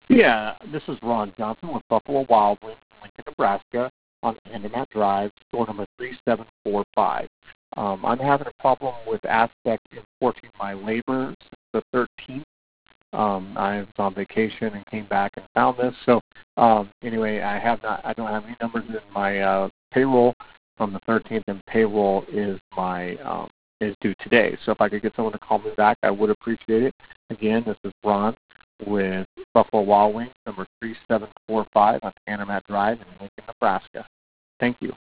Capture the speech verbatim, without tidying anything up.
Yeah, this is Ron Johnson with Buffalo Wild Wings in Lincoln, Nebraska on Andermatt Drive, store number three seven four five. Um, I'm having a problem with Aztec importing my labor since the thirteenth. Um, I was on vacation and came back and found this. So um, anyway, I have not. I don't have any numbers in my uh, payroll from the thirteenth, and payroll is my um, is due today. So if I could get someone to call me back, I would appreciate it. Again, this is Ron with Buffalo Wild Wings, number three seven four five on Andermatt Drive in Lincoln, Nebraska. Thank you.